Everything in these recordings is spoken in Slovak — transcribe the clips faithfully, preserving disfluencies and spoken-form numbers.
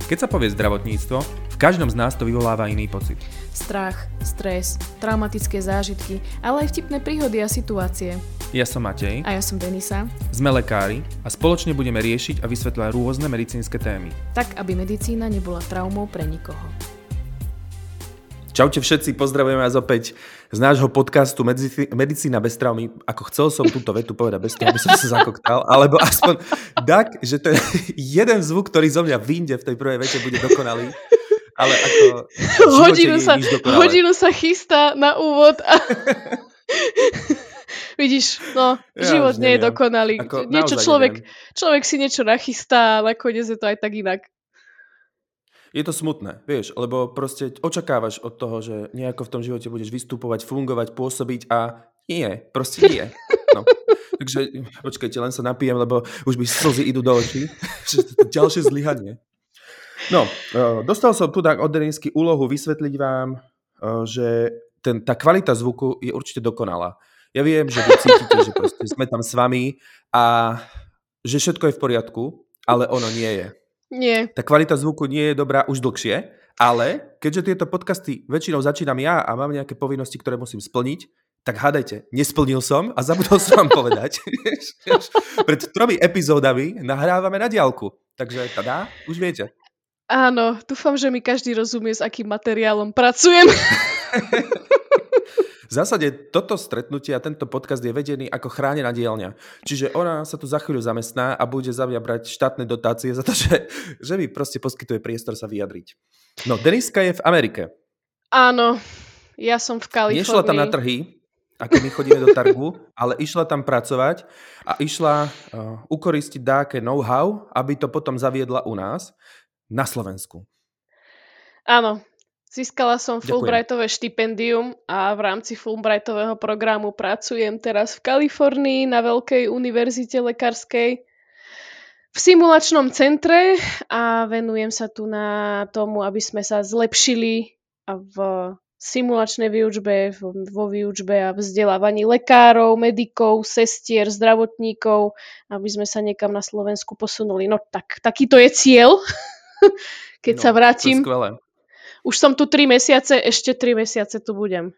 Keď sa povie zdravotníctvo, v každom z nás to vyvoláva iný pocit. Strach, stres, traumatické zážitky, ale aj vtipné príhody a situácie. Ja som Matej. A ja som Denisa. Sme lekári a spoločne budeme riešiť a vysvetľovať rôzne medicínske témy. Tak, aby medicína nebola traumou pre nikoho. Čaute všetci, pozdravujeme vás opäť z nášho podcastu Medici- Medicína bez traumy. Ako chcel som túto vetu povedať bez toho, aby som sa zakoktal, alebo aspoň tak, že to je jeden zvuk, ktorý zo mňa vyjde v tej prvej vete, bude dokonalý. Ale ako hodinu sa, hodinu sa chystá na úvod a vidíš, no, ja život nie je dokonalý. Ako, niečo človek, človek si niečo nachystá, ale nakoniec je to aj tak inak. Je to smutné, vieš, lebo proste očakávaš od toho, že nejako v tom živote budeš vystupovať, fungovať, pôsobiť a nie, proste nie. No. Takže počkajte, len sa napijem, lebo už mi slzy idú do očí. Ďalšie zlyhanie. No, dostal som tu tak od Denisky úlohu vysvetliť vám, že ten, tá kvalita zvuku je určite dokonalá. Ja viem, že vy cítite, že proste sme tam s vami a že všetko je v poriadku, ale ono nie je. Nie. Tá kvalita zvuku nie je dobrá už dlhšie, ale keďže tieto podcasty väčšinou začínam ja a mám nejaké povinnosti, ktoré musím splniť, tak hádajte, nesplnil som a zabudol som vám povedať. Pred tromi epizódami nahrávame na diaľku, takže tadá, už viete. Áno, dúfam, že mi každý rozumie, s akým materiálom pracujem. V zásade toto stretnutie a tento podcast je vedený ako chránená dielňa. Čiže ona sa tu za chvíľu zamestná a bude za mňa brať štátne dotácie za to, že, že mi proste poskytuje priestor sa vyjadriť. No, Deniska je v Amerike. Áno, ja som v Kalifornii. Nešla tam na trhy, ako my chodíme do Targu, ale išla tam pracovať a išla uh, ukoristiť dáke know-how, aby to potom zaviedla u nás na Slovensku. Áno. Získala som Fulbrightové štipendium a v rámci Fulbrightového programu pracujem teraz v Kalifornii na veľkej univerzite lekárskej v simulačnom centre a venujem sa tu na tomu, aby sme sa zlepšili v simulačnej výučbe, vo výučbe a vzdelávaní lekárov, medikov, sestier, zdravotníkov, aby sme sa niekam na Slovensku posunuli. No tak, takýto je cieľ, keď no, sa vrátim. To je skvelé. Už som tu tri mesiace, ešte tri mesiace tu budem.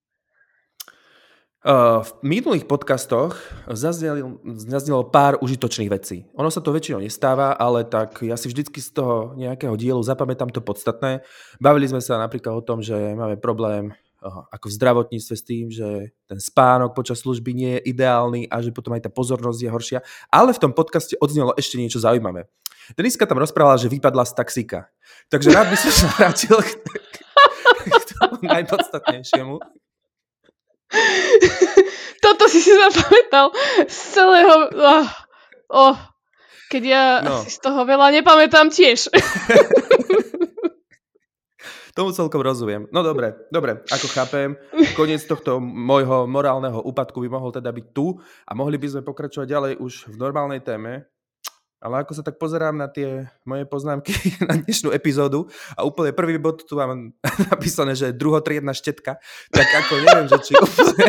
Uh, v minulých podcastoch zaznelo, zaznelo pár užitočných vecí. Ono sa to väčšinou nestáva, ale tak ja si vždycky z toho nejakého dielu zapamätám to podstatné. Bavili sme sa napríklad o tom, že máme problém uh, ako v zdravotníctve s tým, že ten spánok počas služby nie je ideálny a že potom aj tá pozornosť je horšia. Ale v tom podcaste odznelo ešte niečo zaujímavé. Deniska tam rozprávala, že vypadla z taxíka. Takže rád by som sa vrátil k, k tomu najpodstatnejšiemu. Toto si si zapamätal z celého... Oh, oh, keď ja no. si z toho veľa nepamätám tiež. Tomu celkom rozumiem. No dobre, dobre, ako chápem, koniec tohto môjho morálneho úpadku by mohol teda byť tu a mohli by sme pokračovať ďalej už v normálnej téme. Ale ako sa tak pozerám na tie moje poznámky na dnešnú epizódu a úplne prvý bod tu mám napísané, že je druhotriedna štetka, tak ako neviem, že či úplne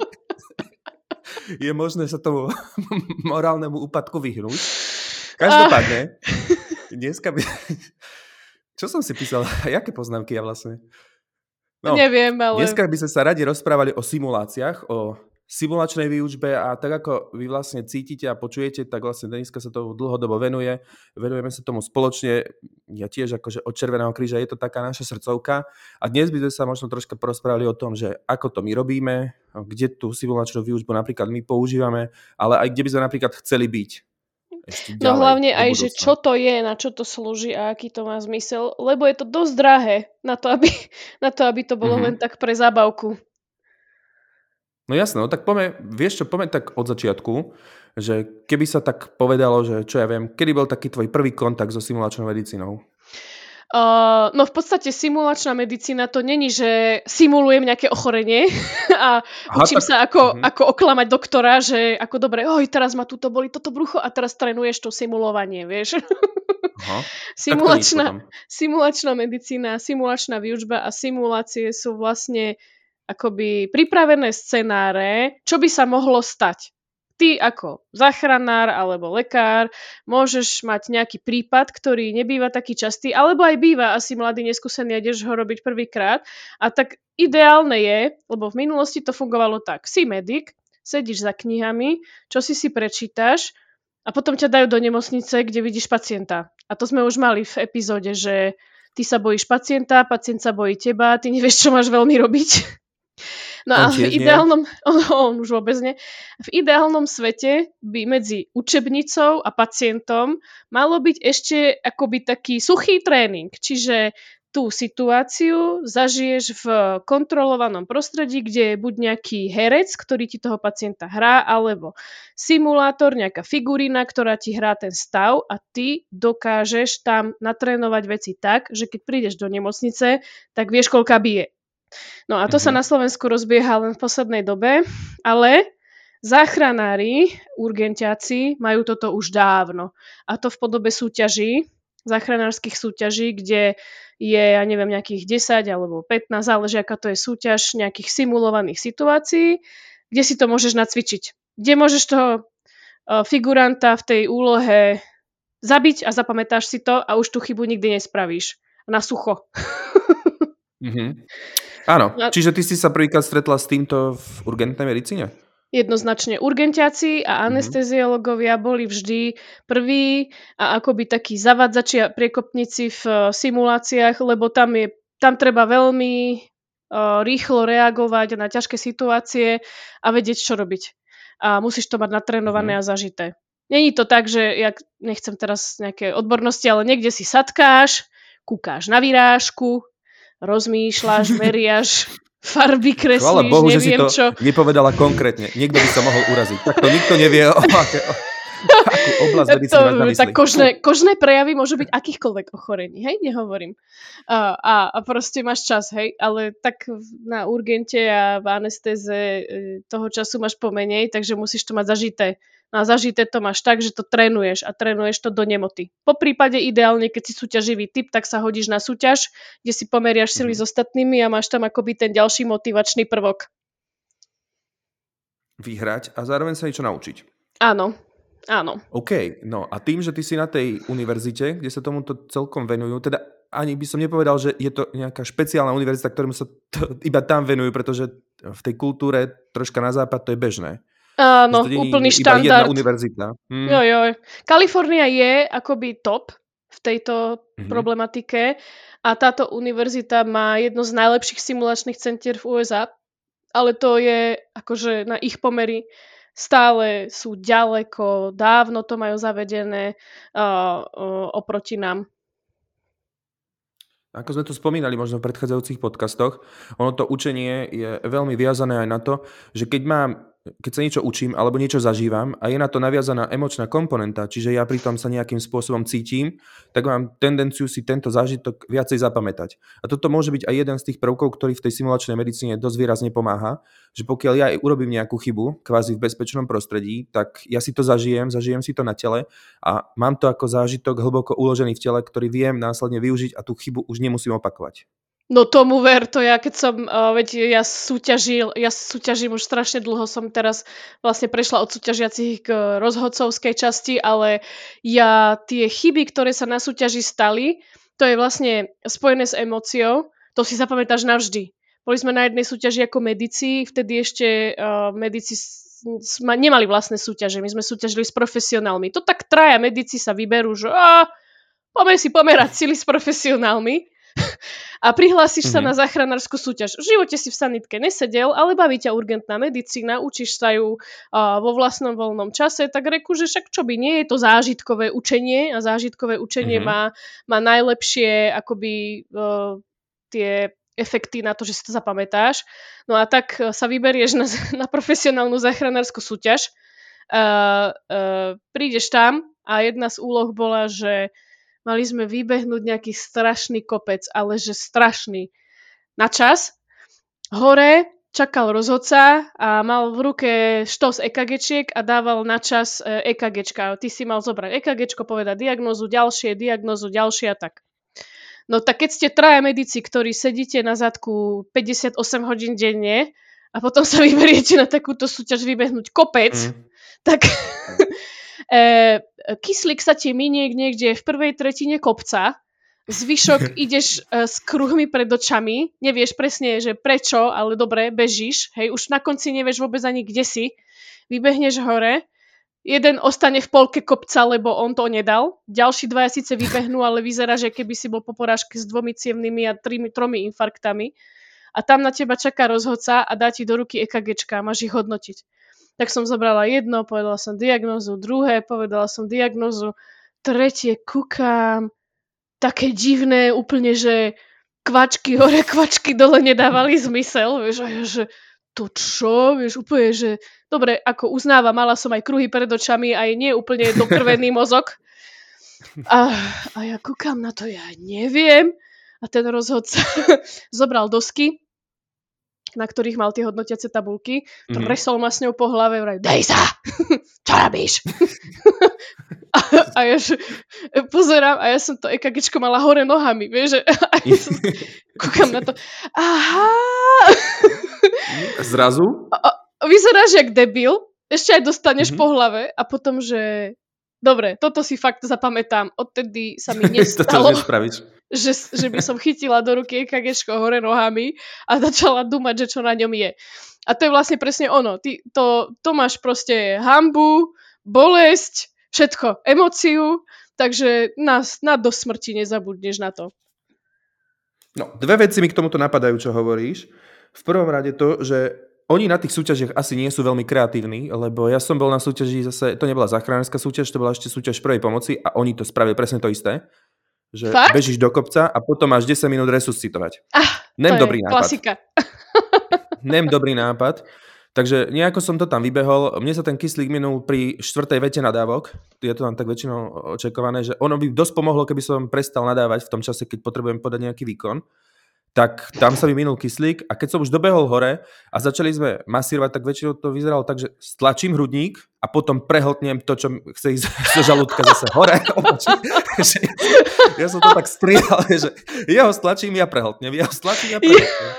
je možné sa tomu morálnemu úpadku vyhnúť. Každopádne, dneska by... Čo som si písal? Jaké poznámky ja vlastne? No, neviem, ale... Dneska by sme sa radi rozprávali o simuláciách, o simulačnej výučbe a tak ako vy vlastne cítite a počujete, tak vlastne Deniska sa tomu dlhodobo venuje. Venujeme sa tomu spoločne. Ja tiež akože od Červeného kríža je to taká naša srdcovka. A dnes by sme sa možno troška porozprávali o tom, že ako to my robíme, kde tú simulačnú výučbu napríklad my používame, ale aj kde by sme napríklad chceli byť. Ešte ďalej, no hlavne aj, že čo to je, na čo to slúži a aký to má zmysel, lebo je to dosť drahé na to, aby, na to, aby to bolo mm-hmm. len tak pre zábavku. No jasné, no tak poďme, vieš čo, poďme tak od začiatku, že keby sa tak povedalo, že čo ja viem, kedy bol taký tvoj prvý kontakt so simulačnou medicínou? Uh, no v podstate simulačná medicína to není, že simulujem nejaké ochorenie a Aha, učím tak... sa ako, uh-huh. ako oklamať doktora, že ako dobre, oj, teraz ma tuto boli toto brucho a teraz trénuješ to simulovanie, vieš. Aha, simulačná, simulačná medicína, simulačná výučba a simulácie sú vlastne akoby pripravené scenáre, čo by sa mohlo stať. ty ako záchranár alebo lekár môžeš mať nejaký prípad, ktorý nebýva taký častý, alebo aj býva asi mladý, neskúsený a ideš ho robiť prvýkrát. A tak ideálne je, lebo v minulosti to fungovalo tak. Si medic, sedíš za knihami, čo si si prečítaš a potom ťa dajú do nemocnice, kde vidíš pacienta. A to sme už mali v epizóde, že ty sa bojíš pacienta, pacient sa bojí teba, ty nevieš, čo máš veľmi robiť. No a v ideálnom, on, on už vôbec nie. V ideálnom svete by medzi učebnicou a pacientom malo byť ešte akoby taký suchý tréning, čiže tú situáciu zažiješ v kontrolovanom prostredí, kde je buď nejaký herec, ktorý ti toho pacienta hrá, alebo simulátor, nejaká figurína, ktorá ti hrá ten stav a ty dokážeš tam natrénovať veci tak, že keď prídeš do nemocnice, tak vieš, koľka bije. No a to mm-hmm. sa na Slovensku rozbieha len v poslednej dobe, ale záchranári, urgentiaci majú toto už dávno. A to v podobe súťaží, záchranárskych súťaží, kde je, ja neviem, nejakých desať alebo pätnásť, záleží, aká to je súťaž nejakých simulovaných situácií, kde si to môžeš nacvičiť. Kde môžeš toho figuranta v tej úlohe zabiť a zapamätáš si to a už tú chybu nikdy nespravíš. Na sucho. Mhm. Áno, čiže ty si sa prvýkrát stretla s týmto v urgentnej medicíne? Jednoznačne. Urgentiaci a anesteziológovia boli vždy prví a akoby takí zavadzači a priekopníci v simuláciách, lebo tam, je, tam treba veľmi uh, rýchlo reagovať na ťažké situácie a vedieť, čo robiť. A musíš to mať natrénované mm. a zažité. Není to tak, že ja nechcem teraz nejaké odbornosti, ale niekde si satkáš, kúkáš na vyrážku, rozmýšľaš, meriaš, farby kreslíš, Chvála Bohu, neviem že si to čo. Nepovedala konkrétne. Niekto by sa mohol uraziť. Takto nikto nevie, o aké, o, akú oblasť medicíny máš na mysli. Tak kožné, kožné prejavy môžu byť akýchkoľvek ochorení, hej, nehovorím. A, a, a proste máš čas, hej, ale tak na urgente a v anestéze toho času máš pomenej, takže musíš to mať zažité. A zažité to máš tak, že to trénuješ a trénuješ to do nemoty. Po prípade ideálne, keď si súťaživý typ, tak sa hodíš na súťaž, kde si pomeriaš sily mm-hmm. s ostatnými a máš tam akoby ten ďalší motivačný prvok. Vyhrať a zároveň sa niečo naučiť. Áno, áno. OK, no a tým, že ty si na tej univerzite, kde sa tomuto celkom venujú, teda ani by som nepovedal, že je to nejaká špeciálna univerzita, ktorému sa to iba tam venujú, pretože v tej kultúre troška na západ to je bežné. Áno, úplný štandard. Iba jedna univerzita. Hmm. Jo, jo. Kalifornia je akoby top v tejto mm-hmm. problematike a táto univerzita má jedno z najlepších simulačných centier v ú es á, ale to je akože na ich pomery stále sú ďaleko, dávno to majú zavedené uh, uh, oproti nám. Ako sme to spomínali možno v predchádzajúcich podcastoch, ono to učenie je veľmi viazané aj na to, že keď mám keď sa niečo učím alebo niečo zažívam a je na to naviazaná emočná komponenta, čiže ja pri tom sa nejakým spôsobom cítim, tak mám tendenciu si tento zážitok viacej zapamätať. A toto môže byť aj jeden z tých prvkov, ktorý v tej simulačnej medicíne dosť výrazne pomáha, že pokiaľ ja urobím nejakú chybu, kvázi v bezpečnom prostredí, tak ja si to zažijem, zažijem si to na tele a mám to ako zážitok hlboko uložený v tele, ktorý viem následne využiť a tú chybu už nemusím opakovať. No tomu ver, to ja keď som, uh, veď ja súťažil, ja súťažím už strašne dlho, som teraz vlastne prešla od súťažiacich k rozhodcovskej časti, ale ja tie chyby, ktoré sa na súťaži stali, to je vlastne spojené s emóciou, to si zapamätáš navždy. Boli sme na jednej súťaži ako medici, vtedy ešte uh, medici sme nemali vlastné súťaže, my sme súťažili s profesionálmi. To tak traja medici sa vyberú, že a, poďme si pomerať sily s profesionálmi. A prihlásiš mm-hmm. sa na záchranárskú súťaž. V živote si v sanitke nesedel, ale baví ťa urgentná medicína, učíš sa ju uh, vo vlastnom voľnom čase, tak reku, že však čo by nie, je to zážitkové učenie a zážitkové učenie mm-hmm. má, má najlepšie akoby uh, tie efekty na to, že si to zapamätáš. No a tak uh, sa vyberieš na, na profesionálnu záchranárskú súťaž, uh, uh, prídeš tam a jedna z úloh bola, že mali sme vybehnúť nejaký strašný kopec, ale že strašný. Na čas. Hore čakal rozhodca a mal v ruke štos EKGčiek a dával na čas EKGčka. Ty si mal zobrať EKGčko, povedať diagnózu, ďalšie, diagnózu, ďalšie a tak. No tak keď ste traja medici, ktorí sedíte na zadku päťdesiatosem hodín denne a potom sa vyberiete na takúto súťaž vybehnúť kopec, mm. tak e, kyslík sa ti minie niekde v prvej tretine kopca, zvyšok ideš e, s kruhmi pred očami, nevieš presne, že prečo, ale dobre, bežíš, hej, už na konci nevieš vôbec ani kde si, vybehneš hore, jeden ostane v polke kopca, lebo on to nedal, ďalší dvaja síce vybehnú, ale vyzerá, že keby si bol po porážke s dvomi cievnymi a trimi, tromi infarktami a tam na teba čaká rozhodca a dá ti do ruky EKGčka a máš ich hodnotiť. Tak som zobrala jedno, povedala som diagnózu, druhé, povedala som diagnózu, tretie kúkam, také divné, úplne, že kvačky hore, kvačky dole nedávali zmysel, vieš, a ja, že to čo, vieš, úplne, že dobre, ako uznáva, mala som aj kruhy pred očami, aj nie úplne dokrvený mozog. A, a ja kúkam na to, ja neviem. A ten rozhodca zobral dosky, na ktorých mal tie hodnotiace tabulky, mm-hmm. tresol ma s ňou po hlave, vraj, dej sa, čo robíš? a, a ja že, pozerám, a ja som to EKGčko mala hore nohami, vieš, že, a ja som, kúkam na to, aha. Zrazu? A, a, vyzeráš jak debil, ešte aj dostaneš mm-hmm. po hlave a potom, že dobre, toto si fakt zapamätám, odtedy sa mi nestalo. Že, že by som chytila do ruky EKGčko hore nohami a začala dúmať, že čo na ňom je. A to je vlastne presne ono. Ty, to, to máš proste hanbu, bolesť, všetko, emóciu, takže na, na do smrti nezabudneš na to. No, dve veci mi k tomuto napadajú, čo hovoríš. V prvom rade to, že oni na tých súťažiach asi nie sú veľmi kreatívni, lebo ja som bol na súťaži zase, to nebola záchranárska súťaž, to bola ešte súťaž prvej pomoci a oni to spravili presne to isté. Že fakt? Bežíš do kopca a potom máš desať minút resuscitovať. Ah, Nem to dobrý je nápad. Klasika. Nem dobrý nápad. Takže nejako som to tam vybehol. Mne sa ten kyslík minul pri štvrtej vete nadávok. Je to tam tak väčšinou očakované, že ono by dosť pomohlo, keby som prestal nadávať v tom čase, keď potrebujem podať nejaký výkon. Tak tam sa mi minul kyslík a keď som už dobehol hore a začali sme masírovať, tak väčšinou to vyzeralo tak, že stlačím hrudník a potom prehltnem to, čo chce ísť zo žalúdka zase hore. Ja som to tak strihal, že jeho stlačím, ja prehltnem, jeho stlačím, ja prehltnem.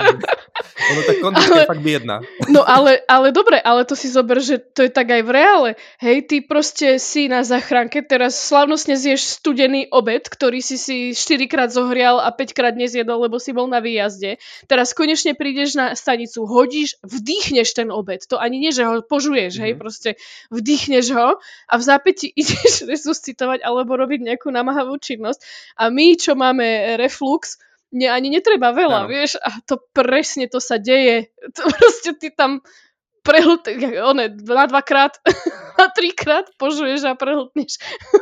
Ono tak kondička je fakt biedná. No ale, ale dobre, ale to si zober, že to je tak aj v reále. Hej, ty proste si na záchranke, teraz slávnostne zješ studený obed, ktorý si si štyrikrát zohrial a päťkrát nezjedol, lebo si bol na výjazde. Teraz konečne prídeš na stanicu, hodíš, vdýchneš ten obed. To ani nie, že ho požuješ, mm-hmm. hej, proste vdýchneš ho a v zápäti ideš resuscitovať alebo robiť nejakú namáhavú činnosť. A my, čo máme reflux, Nie, ani netreba veľa, ano. Vieš, a to presne to sa deje. To proste ty tam prehltneš, one, na dvakrát, na trikrát požuješ a prehltneš.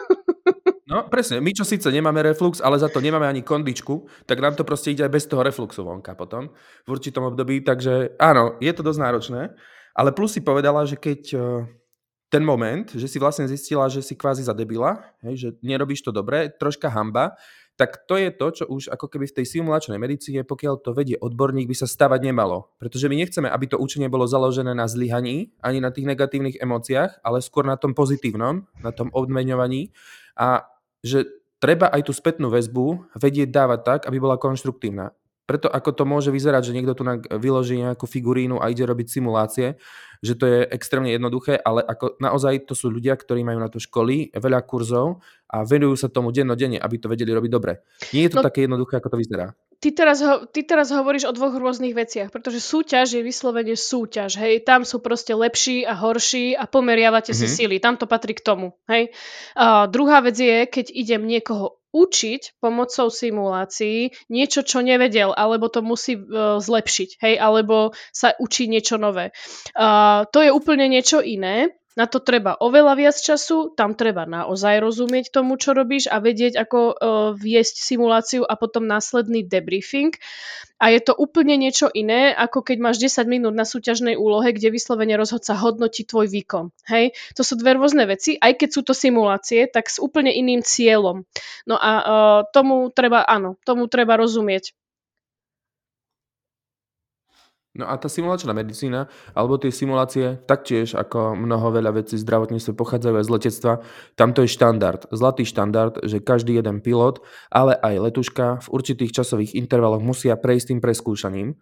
No, presne. My, čo síce nemáme reflux, ale za to nemáme ani kondičku, tak nám to proste ide aj bez toho refluxu vonka potom, v určitom období. Takže áno, je to dosť náročné. Ale plus si povedala, že keď ten moment, že si vlastne zistila, že si kvázi zadebila, hej, že nerobíš to dobre, troška hanba, tak to je to, čo už ako keby v tej simulačnej medicíne, pokiaľ to vedie odborník, by sa stavať nemalo. Pretože my nechceme, aby to učenie bolo založené na zlyhaní, ani na tých negatívnych emóciách, ale skôr na tom pozitívnom, na tom odmeňovaní. A že treba aj tú spätnú väzbu vedieť dávať tak, aby bola konštruktívna. Preto ako to môže vyzerať, že niekto tu vyloží nejakú figurínu a ide robiť simulácie, že to je extrémne jednoduché, ale ako naozaj to sú ľudia, ktorí majú na to školy, veľa kurzov a venujú sa tomu dennodenne, aby to vedeli robiť dobre. Nie je to no, také jednoduché, ako to vyzerá. Ty teraz, ho, ty teraz hovoríš o dvoch rôznych veciach, pretože súťaž je vyslovene súťaž, hej, tam sú proste lepší a horší a pomeriavate mm-hmm. si síly, tam to patrí k tomu, hej. A druhá vec je, keď idem niekoho učiť pomocou simulácií niečo, čo nevedel, alebo to musí uh, zlepšiť, hej, alebo sa učí niečo nové. Uh, to je úplne niečo iné. Na to treba oveľa viac času, tam treba naozaj rozumieť tomu, čo robíš a vedieť, ako uh, viesť simuláciu a potom následný debriefing. A je to úplne niečo iné, ako keď máš desať minút na súťažnej úlohe, kde vyslovene rozhodca hodnotí tvoj výkon. Hej? To sú dve rôzne veci, aj keď sú to simulácie, tak s úplne iným cieľom. No a uh, tomu treba, áno, tomu treba rozumieť. No a tá simulačná medicína, alebo tie simulácie, taktiež ako mnoho veľa vecí v zdravotníctve pochádzajú aj z letectva, tam to je štandard, zlatý štandard, že každý jeden pilot, ale aj letuška v určitých časových intervaloch musia prejsť tým preskúšaním.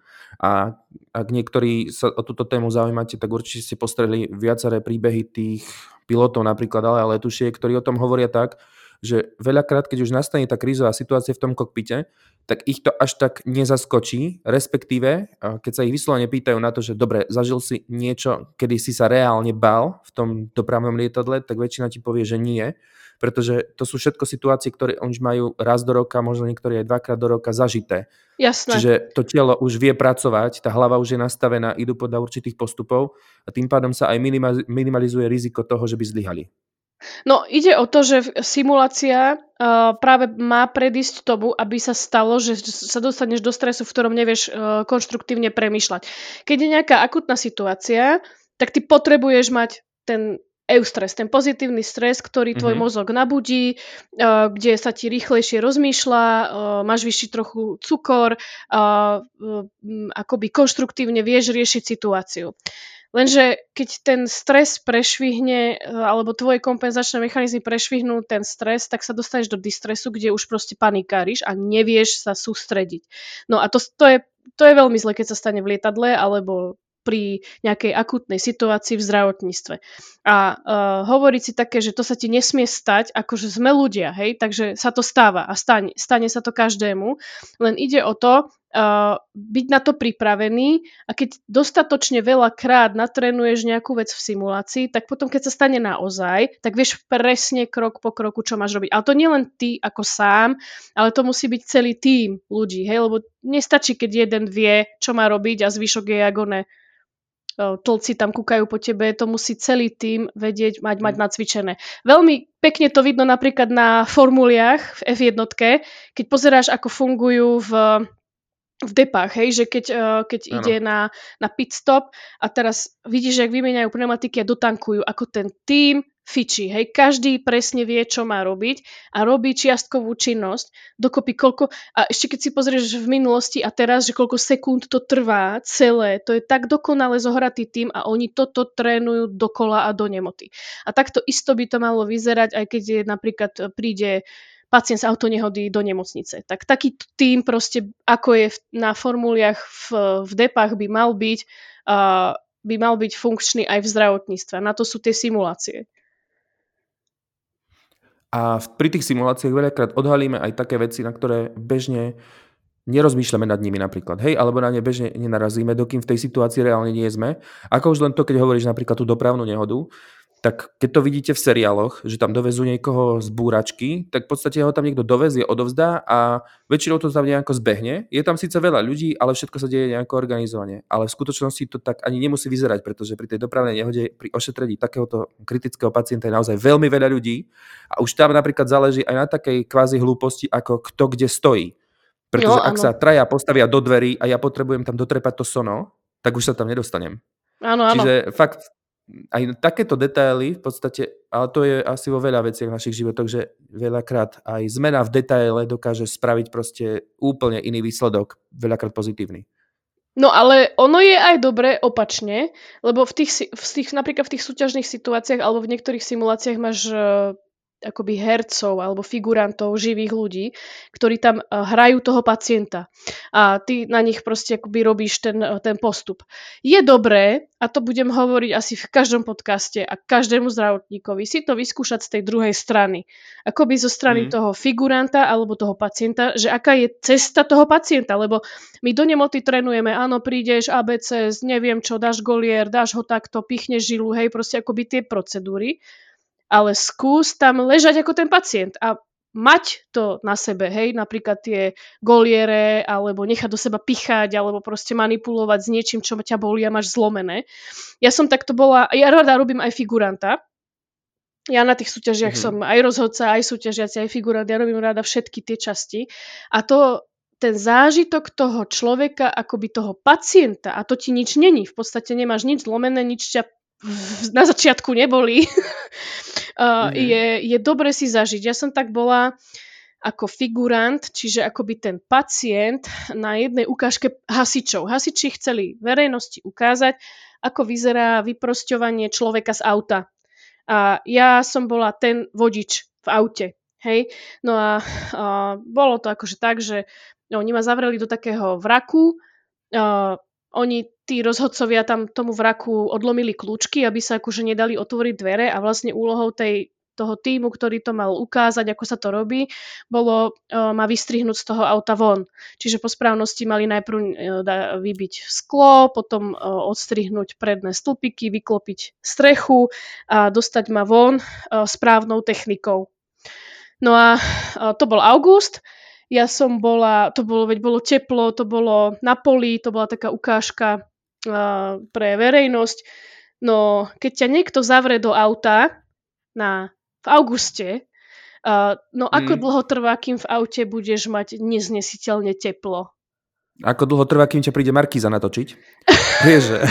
A ak niektorí sa o túto tému zaujímate, tak určite ste postrehli viaceré príbehy tých pilotov napríklad, ale aj letušiek, ktorí o tom hovoria tak, že veľakrát, keď už nastane tá krízová situácia v tom kokpite, tak ich to až tak nezaskočí, respektíve, keď sa ich vyslovene pýtajú na to, že dobre, zažil si niečo, kedy si sa reálne bál v tom dopravnom lietadle, tak väčšina ti povie, že nie, pretože to sú všetko situácie, ktoré oni už majú raz do roka, možno niektorí aj dvakrát do roka zažité. Jasné. Čiže to telo už vie pracovať, tá hlava už je nastavená, idú podľa určitých postupov a tým pádom sa aj minimalizuje riziko toho, že by zlyhali. No, ide o to, že simulácia uh, práve má predísť tomu, aby sa stalo, že sa dostaneš do stresu, v ktorom nevieš uh, konštruktívne premýšľať. Keď je nejaká akutná situácia, tak ty potrebuješ mať ten eustres, ten pozitívny stres, ktorý tvoj Mhm. mozog nabudí, uh, kde sa ti rýchlejšie rozmýšľa, uh, máš vyšší trochu cukor, uh, um, akoby konštruktívne vieš riešiť situáciu. Lenže keď ten stres prešvihne, alebo tvoje kompenzačné mechanizmy prešvihnú ten stres, tak sa dostaneš do distresu, kde už proste panikáriš a nevieš sa sústrediť. No a to, to, je, to je veľmi zle, keď sa stane v lietadle alebo pri nejakej akútnej situácii v zdravotníctve. A uh, hovoriť si také, že to sa ti nesmie stať, akože sme ľudia, hej, takže sa to stáva a stane, stane sa to každému, len ide o to, Uh, byť na to pripravený a keď dostatočne veľa krát natrénuješ nejakú vec v simulácii, tak potom keď sa stane naozaj, tak vieš presne krok po kroku, čo máš robiť. Ale to nie len ty ako sám, ale to musí byť celý tím ľudí, hej, lebo nestačí, keď jeden vie, čo má robiť a zvyšok je jak one tlci tam kúkajú po tebe, to musí celý tím vedieť, mať, mať nacvičené. Veľmi pekne to vidno napríklad na formuliach v ef jedna, keď pozeráš, ako fungujú v v depách, hej, že keď, uh, keď ide na, na pit stop a teraz vidíš, jak vymieňajú pneumatiky a dotankujú, ako ten tím fičí, hej, každý presne vie, čo má robiť a robí čiastkovú činnosť, dokopy koľko, a ešte keď si pozrieš v minulosti a teraz, že koľko sekúnd to trvá celé, to je tak dokonale zohratý tím a oni toto trénujú dokola a do nemoty. A takto isto by to malo vyzerať, aj keď je napríklad príde pacient z autonehody do nemocnice. Tak taký tým proste, ako je na formuliach v, v depách by mal byť, uh, by mal byť funkčný aj v zdravotníctve. Na to sú tie simulácie. A pri tých simuláciách veľakrát odhalíme aj také veci, na ktoré bežne nerozmýšľame nad nimi napríklad, hej, alebo na ne bežne nenarazíme, dokým v tej situácii reálne nie sme. Ako už len to, keď hovoríš napríklad tú dopravnú nehodu, tak keď to vidíte v seriáloch, že tam dovezú niekoho z búračky, tak v podstate ho tam niekto dovezie, odovzdá a väčšinou to tam nejako zbehne. Je tam síce veľa ľudí, ale všetko sa deje nejako organizovane. Ale v skutočnosti to tak ani nemusí vyzerať, pretože pri tej dopravnej nehode, pri ošetrení takéhoto kritického pacienta je naozaj veľmi veľa ľudí a už tam napríklad záleží aj na takej kvázi hlúposti, ako kto kde stojí. Pretože No, ak áno. sa traja postavia do dverí a ja potrebujem tam dotrepať to sono, tak už sa tam nedostanem. Áno, áno. Čiže fakt aj takéto detaily v podstate, ale to je asi vo veľa veciach v našich životoch, že veľakrát aj zmena v detaile dokáže spraviť proste úplne iný výsledok, veľakrát pozitívny. No ale ono je aj dobré opačne, lebo v tých, v tých, napríklad v tých súťažných situáciách alebo v niektorých simuláciách máš akoby hercov alebo figurantov, živých ľudí, ktorí tam hrajú toho pacienta. A ty na nich proste akoby robíš ten, ten postup. Je dobré, a to budem hovoriť asi v každom podcaste a každému zdravotníkovi, si to vyskúšať z tej druhej strany. Akoby zo strany mm. toho figuranta alebo toho pacienta, že aká je cesta toho pacienta, lebo my do nemoty trénujeme, áno, prídeš á bé cé, neviem čo, dáš golier, dáš ho takto, pichneš žilu, hej, proste akoby tie procedúry, ale skús tam ležať ako ten pacient a mať to na sebe, hej, napríklad tie goliere, alebo nechať do seba pichať, alebo proste manipulovať s niečím, čo ťa bolí a máš zlomené. Ja som takto bola, ja rada robím aj figuranta, ja na tých súťažiach mm-hmm. som aj rozhodca, aj súťažiaci, aj figurant, ja robím rada všetky tie časti a to ten zážitok toho človeka, akoby toho pacienta, a to ti nič není, v podstate nemáš nič zlomené, nič ťa na začiatku neboli, uh, mm-hmm. je, je dobre si zažiť. Ja som tak bola ako figurant, čiže akoby ten pacient na jednej ukážke hasičov. Hasiči chceli verejnosti ukázať, ako vyzerá vyprosťovanie človeka z auta. A ja som bola ten vodič v aute. Hej? No a, a bolo to akože tak, že no, oni ma zavreli do takého vraku, a oni, tí rozhodcovia tam tomu vraku odlomili kľúčky, aby sa akože nedali otvoriť dvere a vlastne úlohou tej, toho týmu, ktorý to mal ukázať, ako sa to robí, bolo uh, ma vystrihnúť z toho auta von. Čiže po správnosti mali najprv uh, da, vybiť sklo, potom uh, odstrihnúť predné stĺpiky, vyklopiť strechu a dostať ma von uh, správnou technikou. No a uh, to bol august. Ja som bola, to bolo, veď bolo teplo, to bolo na poli, to bola taká ukážka uh, pre verejnosť. No, keď ťa niekto zavrie do auta na, v auguste, uh, no ako mm. dlho trvá, kým v aute budeš mať neznesiteľne teplo? Ako dlho trvá, kým ťa príde Markíza natočiť? Vieš, že...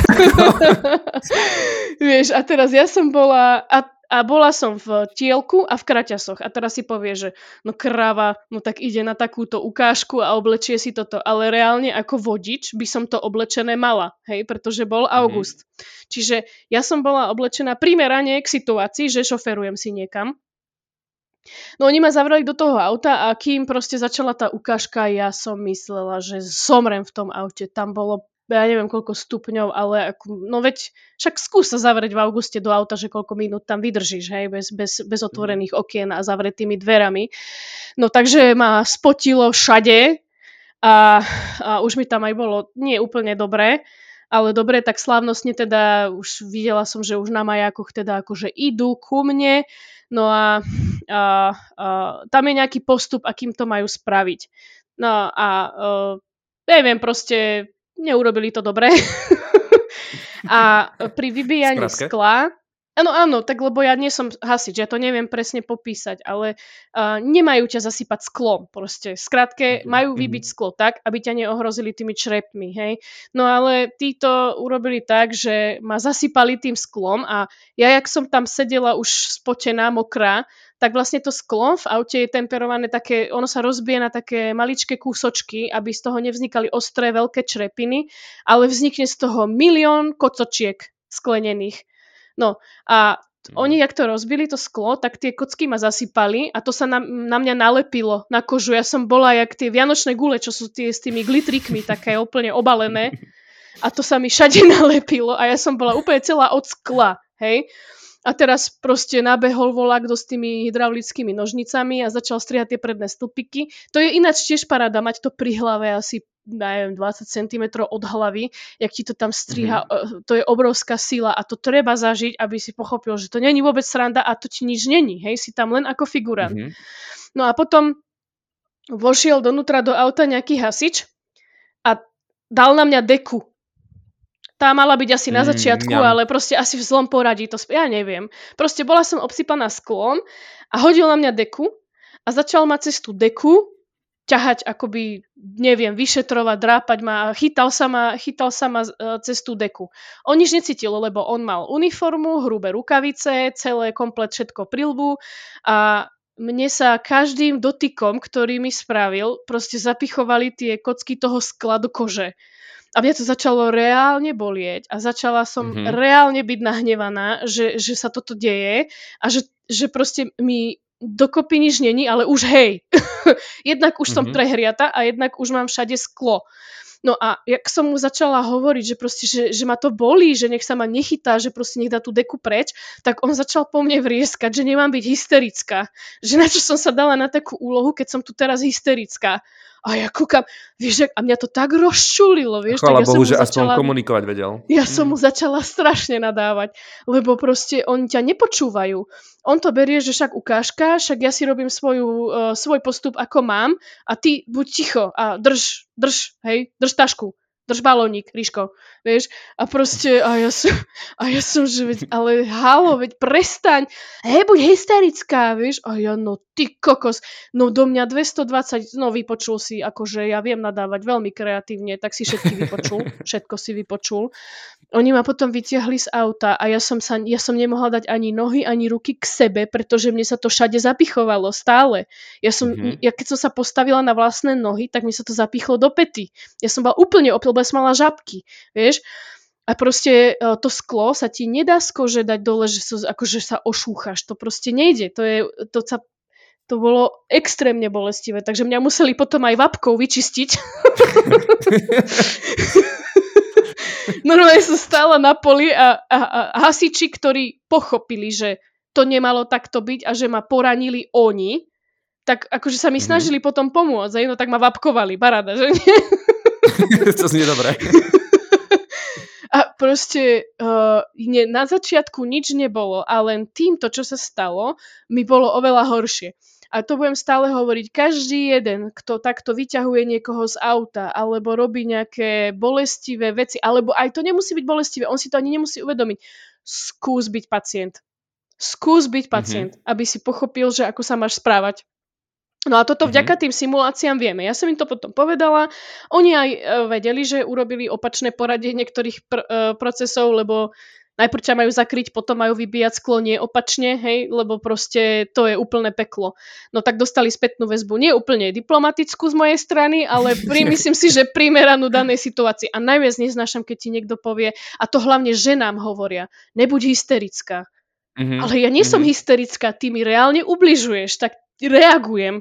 Vieš, a teraz ja som bola... A A bola som v tielku a v kraťasoch. A teraz si povie, že no kráva, no tak ide na takúto ukážku a oblečie si toto. Ale reálne ako vodič by som to oblečené mala, hej, pretože bol august. Mm. Čiže ja som bola oblečená primerane k situácii, že šoferujem si niekam. No oni ma zavreli do toho auta a kým proste začala tá ukážka, ja som myslela, že somrem v tom aute. Tam bolo ja neviem koľko stupňov, ale ako, no veď však skús sa zavrieť v auguste do auta, že koľko minút tam vydržíš, hej, bez, bez, bez otvorených okien a zavretými dverami. No takže ma spotilo všade a, a už mi tam aj bolo nie úplne dobré, ale dobre, tak slávnostne teda už videla som, že už na majákoch teda akože idú ku mne, no a, a, a tam je nejaký postup, akým to majú spraviť. No a, a neviem, proste neurobili to dobre. A pri vybíjaní skla... Áno, áno, tak lebo ja nie som hasič, ja to neviem presne popísať, ale uh, nemajú ťa zasypať sklom. Proste, skrátke, majú vybiť sklo tak, aby ťa neohrozili tými črepmi, hej. No ale títo urobili tak, že ma zasypali tým sklom a ja, jak som tam sedela už spotená, mokrá, tak vlastne to sklo v aute je temperované také, ono sa rozbije na také maličké kúsočky, aby z toho nevznikali ostré veľké črepiny, ale vznikne z toho milión kocočiek sklenených. No a oni, jak to rozbili, to sklo, tak tie kocky ma zasypali a to sa na, na mňa nalepilo na kožu. Ja som bola jak tie vianočné gule, čo sú tie s tými glitrikmi, také úplne obalené. A to sa mi všade nalepilo a ja som bola úplne celá od skla, hej. A teraz proste nabehol volák s tými hydraulickými nožnicami a začal strihať tie predné stĺpiky. To je ináč tiež paráda, mať to pri hlave asi neviem, dvadsať centimetrov od hlavy, jak ti to tam striha, mm-hmm. to je obrovská sila a to treba zažiť, aby si pochopil, že to není vôbec sranda a to ti nič není, hej, si tam len ako figurant. Mm-hmm. No a potom vošiel donútra do auta nejaký hasič a dal na mňa deku. Tá mala byť asi na začiatku, mm, ale proste asi v zlom poradí, to sp- ja neviem. Proste bola som obsypaná sklom a hodil na mňa deku a začal ma cez tú deku ťahať, akoby, neviem, vyšetrovať, drápať ma, chytal sa ma, chytal sa ma cez tú deku. On nič necítil, lebo on mal uniformu, hrubé rukavice, celé, komplet všetko prilbu a mne sa každým dotykom, ktorý mi spravil, proste zapichovali tie kocky toho skla do kože. A mňa to začalo reálne bolieť a začala som mm-hmm. reálne byť nahnevaná, že, že sa toto deje a že, že proste mi dokopy nič není, ale už hej. Jednak už mm-hmm. som prehriata a jednak už mám všade sklo. No a jak som mu začala hovoriť, že proste, že, že ma to bolí, že nech sa ma nechytá, že proste nech dá tú deku preč, tak on začal po mne vrieskať, že nemám byť hysterická. Že na čo som sa dala na takú úlohu, keď som tu teraz hysterická. A ja kúkam, vieš, a mňa to tak rozčulilo, vieš. Chvála tak ja Bohu, som že začala, aspoň komunikovať vedel. Ja mm. som mu začala strašne nadávať, lebo proste oni ťa nepočúvajú. On to berie, že však ukážka, však ja si robím svoju, uh, svoj postup, ako mám a ty buď ticho a drž, drž, hej, drž tašku. drž balónik, Ríško, vieš, a proste, a ja som, a ja som, že veď, ale halo, veď prestaň, hej, buď hysterická, vieš, a ja, no ty kokos, no do mňa dvestodvadsať, no vypočul si, akože ja viem nadávať veľmi kreatívne, tak si všetky vypočul, všetko si vypočul. Oni ma potom vytiahli z auta a ja som, sa, ja som nemohla dať ani nohy, ani ruky k sebe, pretože mne sa to všade zapichovalo, stále. Ja som, mm-hmm. ja keď som sa postavila na vlastné nohy, tak mi sa to zapichlo do päty. Ja som bola úplne opil, lebo ja som mala žabky, vieš. A proste to sklo sa ti nedá z kože dať dole, že, so, akože sa ošúchaš. To proste nejde. To, je, to, sa, to bolo extrémne bolestivé. Takže mňa museli potom aj vapkou vyčistiť. Normálne som stála na poli a, a, a hasiči, ktorí pochopili, že to nemalo takto byť a že ma poranili oni, tak akože sa mi mm-hmm. snažili potom pomôcť, no tak ma vapkovali, paráda, že nie? To znie dobré. A proste uh, nie, na začiatku nič nebolo a len týmto, čo sa stalo, mi bolo oveľa horšie. A to budem stále hovoriť. Každý jeden, kto takto vyťahuje niekoho z auta alebo robí nejaké bolestivé veci, alebo aj to nemusí byť bolestivé, on si to ani nemusí uvedomiť. Skús byť pacient. Skús byť pacient, mm-hmm. aby si pochopil, že ako sa máš správať. No a toto vďaka tým simuláciám vieme. Ja som im to potom povedala. Oni aj e, vedeli, že urobili opačné poradie niektorých pr- e, procesov, lebo najprv ťa majú zakryť, potom majú vybíjať sklo, nie opačne, hej, lebo proste to je úplné peklo. No tak dostali spätnú väzbu, nie úplne diplomatickú z mojej strany, ale pri, myslím si, že primeranú danej situácii. A najviac neznášam, keď ti niekto povie, a to hlavne ženám hovoria, nebuď hysterická. Mm-hmm. Ale ja nie som mm-hmm. hysterická, ty mi reálne ubližuješ, tak reagujem.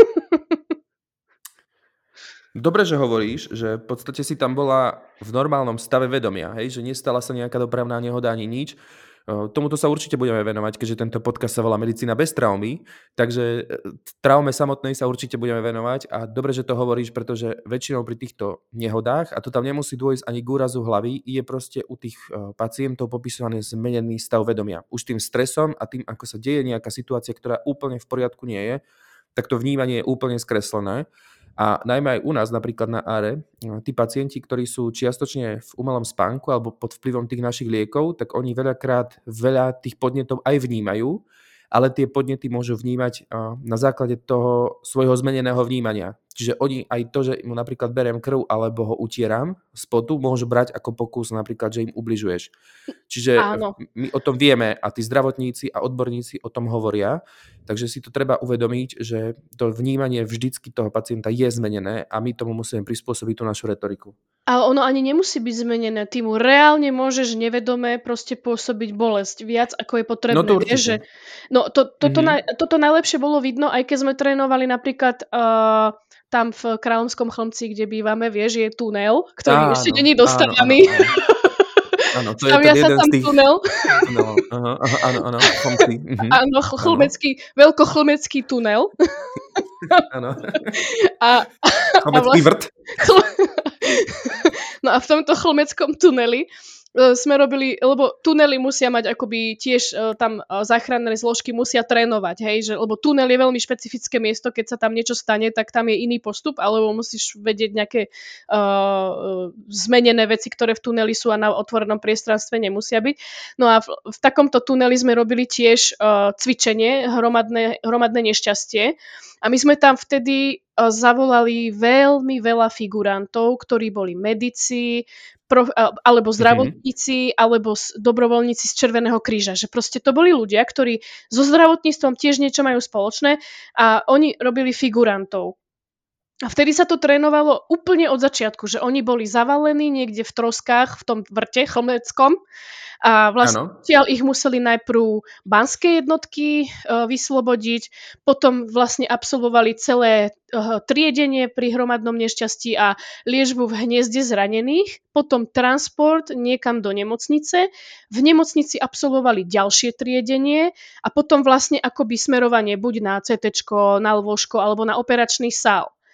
Dobre, že hovoríš, že v podstate si tam bola v normálnom stave vedomia, hej? Že nestala sa nejaká dopravná nehoda ani nič. Tomuto sa určite budeme venovať, keďže tento podcast sa volá Medicína bez traumy, takže traume samotnej sa určite budeme venovať a dobre, že to hovoríš, pretože väčšinou pri týchto nehodách, a to tam nemusí dôjsť ani k úrazu hlavy, je proste u tých pacientov popisovaný zmenený stav vedomia. Už tým stresom a tým, ako sa deje nejaká situácia, ktorá úplne v poriadku nie je, tak to vnímanie je úplne skreslené. A najmä aj u nás, napríklad na á er é, tí pacienti, ktorí sú čiastočne v umelom spánku alebo pod vplyvom tých našich liekov, tak oni veľakrát veľa tých podnetov aj vnímajú, ale tie podnety môžu vnímať na základe toho svojho zmeneného vnímania. Čiže oni aj to, že mu napríklad beriem krv alebo ho utieram z potu, môžu brať ako pokus napríklad, že im ubližuješ. Čiže áno. My o tom vieme a tí zdravotníci a odborníci o tom hovoria, takže si to treba uvedomiť, že to vnímanie vždycky toho pacienta je zmenené a my tomu musíme prispôsobiť tú našu retoriku. Ale ono ani nemusí byť zmenené. Ty mu reálne môžeš nevedome proste pôsobiť bolesť viac, ako je potrebné. No to určite. Vieš, že... No to, toto, mm-hmm. na, toto najlepšie bolo vidno, aj keď sme trénovali napríklad... Uh, tam v Kráľovskom Chlmci, kde bývame, vieš, je tunel, ktorý áno, ešte není dostavaný. Áno, áno, áno. To je Stavia ten sa jeden tam z tých... tunel. No, aha, aha, áno, áno, Chlmci. Mhm. Áno, chlmecký, veľkochlmecký tunel. Áno. A, Chlmecký vrt. Chl... No a v tomto chlmeckom tuneli sme robili, lebo tunely musia mať akoby tiež tam záchranné zložky musia trénovať, hej, že, lebo tunel je veľmi špecifické miesto, keď sa tam niečo stane, tak tam je iný postup, alebo musíš vedieť nejaké uh, zmenené veci, ktoré v tuneli sú a na otvorenom priestranstve nemusia byť. No a v, v takomto tuneli sme robili tiež uh, cvičenie, hromadné, hromadné nešťastie a my sme tam vtedy uh, zavolali veľmi veľa figurantov, ktorí boli medici, Pro, alebo zdravotníci, mm-hmm. alebo dobrovoľníci z Červeného kríža. Že proste to boli ľudia, ktorí so zdravotníctvom tiež niečo majú spoločné a oni robili figurantov. A vtedy sa to trénovalo úplne od začiatku, že oni boli zavalení niekde v troskách v tom vrte chlmeckom a vlastne tiaľ ich museli najprv banské jednotky uh, vyslobodiť, potom vlastne absolvovali celé uh, triedenie pri hromadnom nešťastí a liečbu v hniezde zranených, potom transport niekam do nemocnice, v nemocnici absolvovali ďalšie triedenie a potom vlastne akoby smerovanie buď na cé téčko, na lôžko alebo na operačný sál.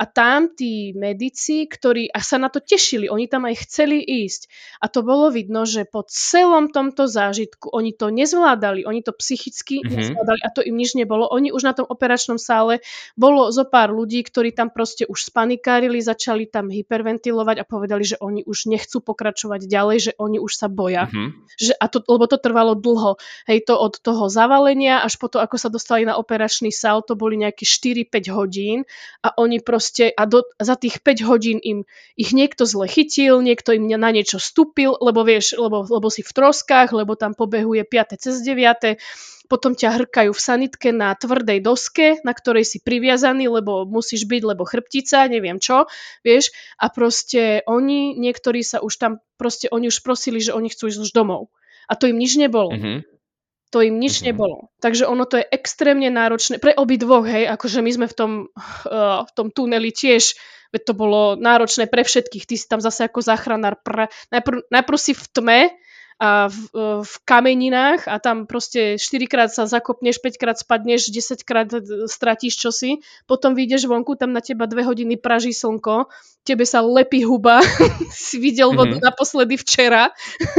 A tam tí medici, ktorí a sa na to tešili, oni tam aj chceli ísť. A to bolo vidno, že po celom tomto zážitku oni to nezvládali, oni to psychicky Mhm. nezvládali a to im nič nebolo. Oni už na tom operačnom sále bolo zo pár ľudí, ktorí tam proste už spanikárili, začali tam hyperventilovať a povedali, že oni už nechcú pokračovať ďalej, že oni už sa boja. Mhm. Že, a to, lebo to trvalo dlho. Hej, to od toho zavalenia až po to, ako sa dostali na operačný sál, to boli nejaké štyri päť hodín a oni proste, a do, za tých päť hodín im ich niekto zle chytil, niekto im na niečo stúpil, lebo vieš, lebo, lebo si v troskách, lebo tam pobehuje piate cez deviate, potom ťa hrkajú v sanitke na tvrdej doske, na ktorej si priviazaný, lebo musíš byť, lebo chrbtica, neviem čo, vieš, a proste oni, niektorí sa už tam, proste oni už prosili, že oni chcú ísť už domov. A to im nič nebolo. Mhm. To im nič Mhm. nebolo. Takže ono to je extrémne náročné. Pre obidvoch, hej, akože my sme v tom, uh, v tom tuneli tiež, veď to bolo náročné pre všetkých. Ty si tam zase ako záchranár. Pr- najprv, najprv si v tme a v, uh, v kameninách a tam proste štyrikrát sa zakopneš, päťkrát spadneš, desaťkrát stratíš čosi. Potom vyjdeš vonku, tam na teba dve hodiny praží slnko, tebe sa lepí huba, si videl vodu Mhm. naposledy včera.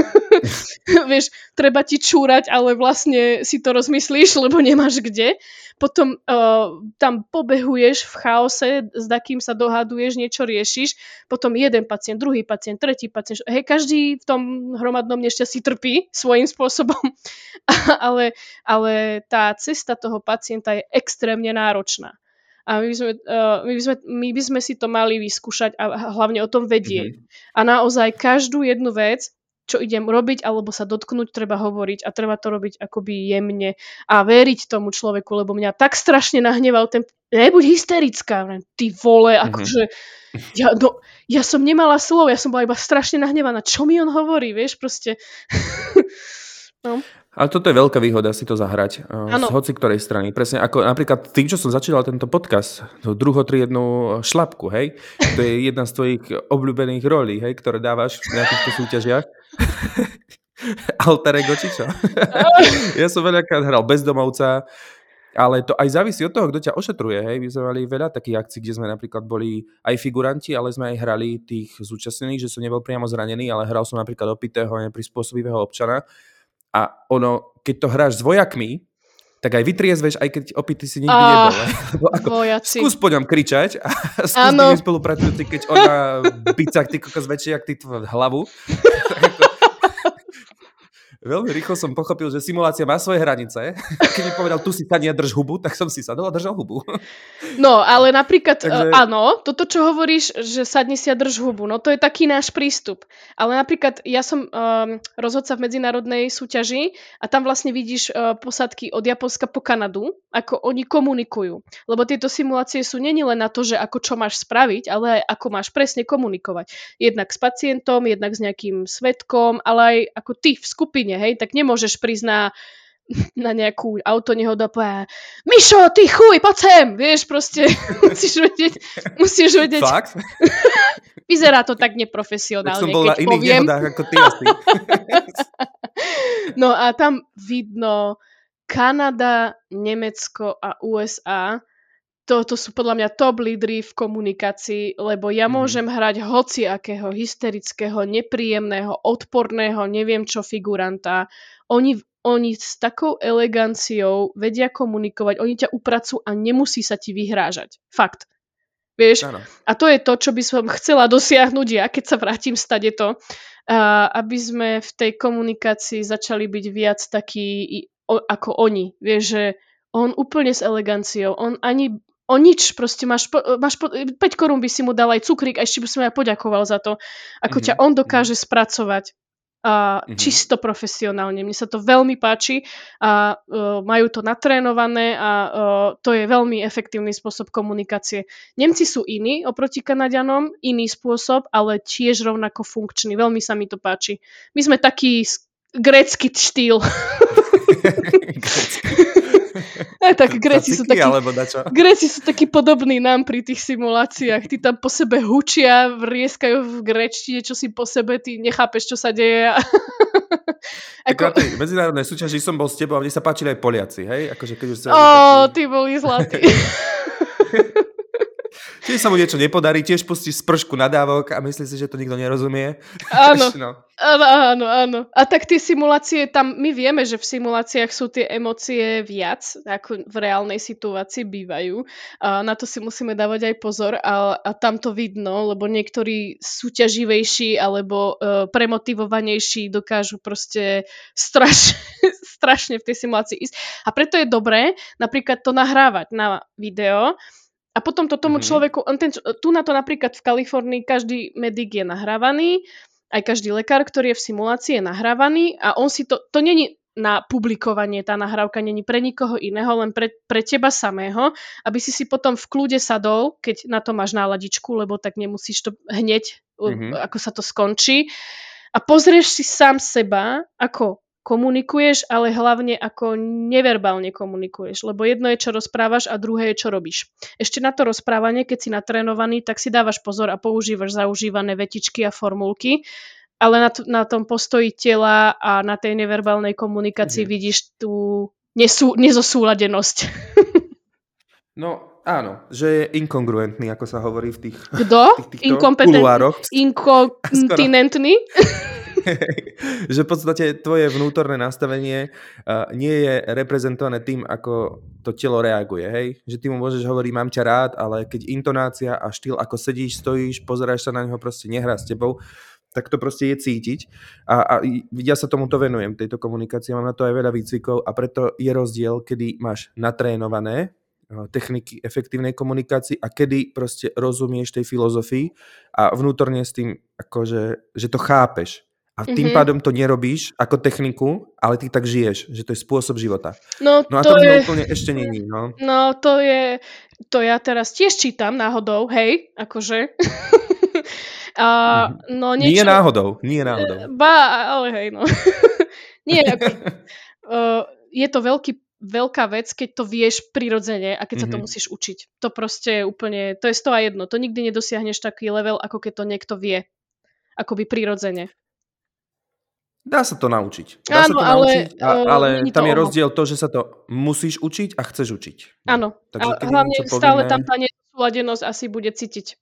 Vieš, treba ti čúrať, ale vlastne si to rozmyslíš, lebo nemáš kde. Potom uh, tam pobehuješ v chaose, s takým sa dohaduješ, niečo riešiš. Potom jeden pacient, druhý pacient, tretí pacient. Hej, každý v tom hromadnom nešťastí trpí svojím spôsobom. ale, ale tá cesta toho pacienta je extrémne náročná. A my by, sme, uh, my, by sme, my by sme si to mali vyskúšať a hlavne o tom vedieť. Mhm. A naozaj každú jednu vec, čo idem robiť, alebo sa dotknúť, treba hovoriť a treba to robiť akoby jemne a veriť tomu človeku, lebo mňa tak strašne nahneval ten... Nebuď hysterická, ty vole, Mhm. akože... Ja, no, ja som nemala slov, ja som bola iba strašne nahnevaná. Čo mi on hovorí, vieš, proste... no. Ale toto je veľká výhoda si to zahrať uh, z Áno. hoci ktorej strany. Presne ako napríklad tým, čo som začínal tento podcast, tú druhotriednu šlapku, hej? To je jedna z tvojich obľúbených rolí, hej, ktoré dávaš na týchto súťažiach. Alter ego, či čo? Ja som veľakrát hral bezdomovca, ale to aj závisí od toho, kto ťa ošetruje, hej? My sme mali veľa takých akcií, kde sme napríklad boli aj figuranti, ale sme aj hrali tých zúčastnených, že som nebol priamo zranený, ale hral som napríklad opitého, neprispôsobivého občana. A ono, keď to hráš s vojakmi, tak aj vytriezveš, aj keď opity si nikdy Ah, nebol. Lebo ako, vojaci. skús po ňom kričať a skús Áno. byť spolupracujúci, keď on má bicák, ty kokos väčší, jak ty tvoju hlavu. Veľmi rýchlo som pochopil, že simulácia má svoje hranice. Keď mi povedal, tu si sadni a drž hubu, tak som si sadol a držal hubu. No, ale napríklad, Takže- uh, áno, toto, čo hovoríš, že sadni si a drž hubu, no to je taký náš prístup. Ale napríklad, ja som um, rozhodca v medzinárodnej súťaži a tam vlastne vidíš uh, posádky od Japonska po Kanadu, ako oni komunikujú. Lebo tieto simulácie sú není len na to, že ako čo máš spraviť, ale aj ako máš presne komunikovať. Jednak s pacientom, jednak s nejakým svedkom, ale aj ako ty v skupine, hej, tak nemôžeš prísť na na nejakú autonehodu a povedať Mišo, ty chuj, poď sem, vieš, proste musíš vedieť, musíš vedieť. Fakt? Vyzerá to tak Tak neprofesionálne, som bol na keď iných poviem. nehodách ako ty asi. No a tam vidno Kanada, Nemecko a ú es á. To, to sú podľa mňa top lídry v komunikácii, lebo ja Mhm. môžem hrať hociakého hysterického, nepríjemného, odporného, neviem čo figuranta. Oni, oni s takou eleganciou vedia komunikovať, oni ťa upracujú a nemusí sa ti vyhrážať. Fakt. Vieš? Áno. A to je to, čo by som chcela dosiahnuť ja, keď sa vrátim stadeto, uh, aby sme v tej komunikácii začali byť viac takí i- o, ako oni. Vieš, že on úplne s eleganciou, on ani o nič, proste máš, po, máš po, päť korún by si mu dal aj cukrík a ešte by som aj poďakoval za to, ako Mhm, ťa on dokáže spracovať. A Mhm. čisto profesionálne. Mne sa to veľmi páči a uh, majú to natrénované a uh, to je veľmi efektívny spôsob komunikácie. Nemci sú iní oproti Kanaďanom, iný spôsob, ale tiež rovnako funkčný. Veľmi sa mi to páči. My sme taký s- grécky štýl. Aj tak Gréci sú Tzatziki, takí, alebo dačo? Gréci sú takí podobní nám pri tých simuláciách. Tí tam po sebe hučia, vrieskajú v gréčtine, čo si po sebe, ty nechápeš, čo sa deje. Tak Ako, na tej medzinárodnej súťaži som bol s tebou a mne sa páčili aj Poliaci, hej? Akože keď už sa ó, taký... ty boli zlatí. Čiže sa mu niečo nepodarí, tiež pustí spršku nadávok a myslí si, že to nikto nerozumie. Áno. no. Áno, áno, áno. A tak tie simulácie, tam my vieme, že v simuláciách sú tie emócie viac, ako v reálnej situácii bývajú. A na to si musíme dávať aj pozor a, a tam to vidno, lebo niektorí súťaživejší alebo uh, premotivovanejší dokážu proste straš, strašne v tej simulácii ísť. A preto je dobré napríklad to nahrávať na video a potom to tomu mm-hmm. človeku, on ten, tu na to napríklad v Kalifornii každý medic je nahrávaný, aj každý lekár, ktorý je v simulácii, je nahrávaný a on si to, to není na publikovanie, tá nahrávka není pre nikoho iného, len pre, pre teba samého, aby si si potom v kľude sadol, keď na to máš náladičku, lebo tak nemusíš to hneď, mm-hmm. ako sa to skončí. A pozrieš si sám seba, ako komunikuješ, ale hlavne ako neverbálne komunikuješ, lebo jedno je, čo rozprávaš a druhé je, čo robíš. Ešte na to rozprávanie, keď si natrénovaný, tak si dávaš pozor a používaš zaužívané vetičky a formulky, ale na, t- na tom postoji tela a na tej neverbálnej komunikácii mm-hmm. vidíš tú nesú- nezosúladenosť. No áno, že je inkongruentný, ako sa hovorí v tých, Kto? tých týchto kuluároch. Inkontinentný? Že v podstate tvoje vnútorné nastavenie uh, nie je reprezentované tým, ako to telo reaguje, hej? Že ty mu môžeš hovoriť, mám ťa rád, ale keď intonácia a štýl, ako sedíš, stojíš, pozeráš sa na neho, proste nehrá s tebou, tak to proste je cítiť. A, a ja sa tomuto venujem, tejto komunikácii, mám na to aj veľa výcvikov a preto je rozdiel, kedy máš natrénované techniky efektívnej komunikácii a kedy proste rozumieš tej filozofii a vnútorne s tým, akože, že to chápeš. A tým mm-hmm. pádom to nerobíš ako techniku, ale ty tak žiješ, že to je spôsob života. No, no a to, to je... úplne ešte není. No. no to je, to ja teraz tiež čítam náhodou, hej, akože. a, no, niečo... Nie náhodou, nie náhodou. Ba, ale hej, no. Nie, ako, uh, je to veľký veľká vec, keď to vieš prirodzene a keď mm-hmm. sa to musíš učiť. To proste je úplne, to je sto a jedno. To nikdy nedosiahneš taký level, ako keď to niekto vie. Akoby prirodzene. Dá sa to naučiť. Dá Áno, sa to ale, naučiť, a, ale tam to je ono. rozdiel to, že sa to musíš učiť a chceš učiť. Áno. Takže a hlavne stále povinné... tam tá nesúladenosť asi bude cítiť.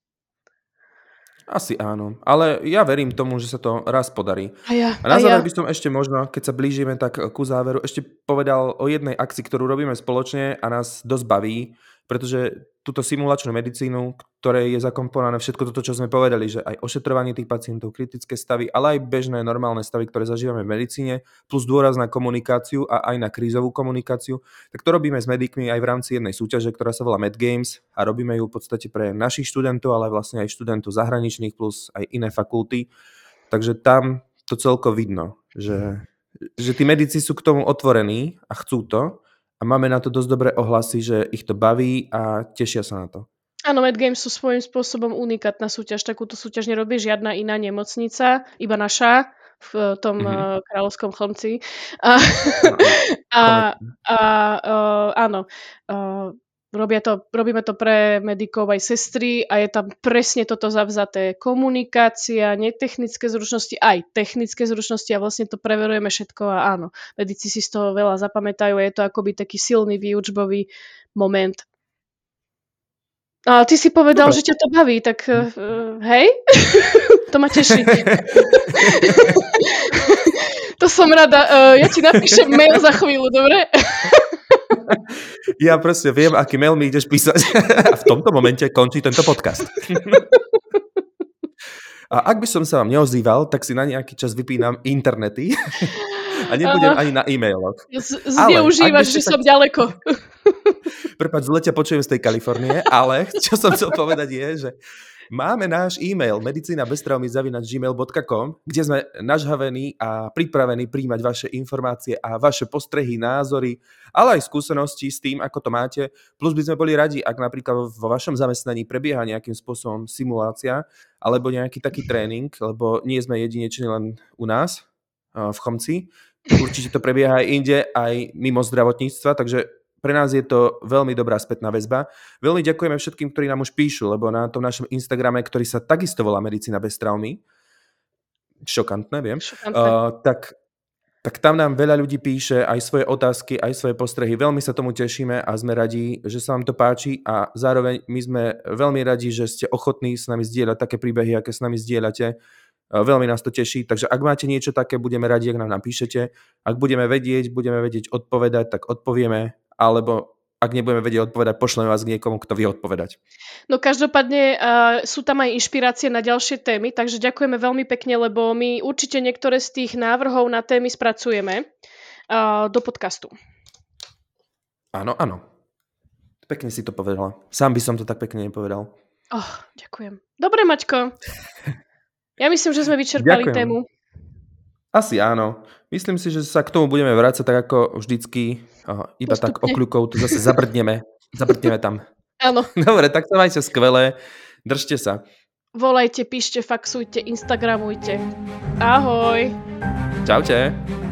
Asi áno, ale ja verím tomu, že sa to raz podarí. A, ja, a na záver ja. by som ešte možno, keď sa blížime tak ku záveru, ešte povedal o jednej akcii, ktorú robíme spoločne a nás dosť baví, pretože túto simulačnú medicínu, ktoré je zakomponované všetko toto, čo sme povedali, že aj ošetrovanie tých pacientov, kritické stavy, ale aj bežné normálne stavy, ktoré zažívame v medicíne, plus dôraz na komunikáciu a aj na krízovú komunikáciu, tak to robíme s medikmi aj v rámci jednej súťaže, ktorá sa volá MedGames a robíme ju v podstate pre našich študentov, ale vlastne aj študentov zahraničných plus aj iné fakulty. Takže tam to celko vidno, že, že tí medici sú k tomu otvorení a chcú to. A máme na to dosť dobré ohlasy, že ich to baví a tešia sa na to. Áno, MedGames sú svojím spôsobom unikátna súťaž. Takúto súťaž nerobí žiadna iná nemocnica, iba naša v tom mm-hmm. kráľovskom Chlmci. A, no, a, a uh, áno, uh, robia to, robíme to pre medikov aj sestry a je tam presne toto zavzaté. Komunikácia, netechnické zručnosti, aj technické zručnosti a vlastne to preverujeme všetko a áno, medici si z toho veľa zapamätajú a je to akoby taký silný výučbový moment. A ty si povedal, Dobre. Že ťa to baví, tak uh, hej, to ma teší. To som rada. Uh, ja ti napíšem mail za chvíľu, dobre? Ja proste viem, aký mail mi ideš písať. A v tomto momente končí tento podcast. A ak by som sa vám neozýval, tak si na nejaký čas vypínam internety a nebudem ani na e-mailoch. Zneužívaš, že tak... som ďaleko. Prepáč, zle ťa počujem z tej Kalifornie, ale čo som chcel povedať je, že máme náš e-mail medicina bez traumy zavináč gmail bodka com, kde sme nažhavení a pripravení príjmať vaše informácie a vaše postrehy, názory, ale aj skúsenosti s tým, ako to máte. Plus by sme boli radi, ak napríklad vo vašom zamestnaní prebieha nejakým spôsobom simulácia alebo nejaký taký tréning, lebo nie sme jedineční len u nás v Chlmci. Určite to prebieha aj inde, aj mimo zdravotníctva, takže pre nás je to veľmi dobrá spätná väzba. Veľmi ďakujeme všetkým, ktorí nám už píšu, lebo na tom našom Instagrame, ktorý sa takisto volá Medicína bez traumy, šokantné, viem, šokantné. Uh, tak Tak tam nám veľa ľudí píše aj svoje otázky, aj svoje postrehy. Veľmi sa tomu tešíme a sme radi, že sa vám to páči a zároveň my sme veľmi radi, že ste ochotní s nami zdieľať také príbehy, aké s nami zdieľate. Veľmi nás to teší, takže ak máte niečo také, budeme radi, ak nám napíšete. Ak budeme vedieť, budeme vedieť odpovedať, tak odpovieme, alebo ak nebudeme vedieť odpovedať, pošleme vás k niekomu, kto vie odpovedať. No každopádne uh, sú tam aj inšpirácie na ďalšie témy, takže ďakujeme veľmi pekne, lebo my určite niektoré z tých návrhov na témy spracujeme uh, do podcastu. Áno, áno. Pekne si to povedala. Sám by som to tak pekne nepovedal. Oh, ďakujem. Dobre, Maťko. Ja myslím, že sme vyčerpali ďakujem. tému. Asi áno. Myslím si, že sa k tomu budeme vrácať tak ako vždycky. Aha, iba Postupne. Tak okľukou tu zase zabrdneme. Zabrdneme tam. Áno. Dobre, tak sa majte skvelé. Držte sa. Volajte, píšte, faxujte, instagramujte. Ahoj. Čaute.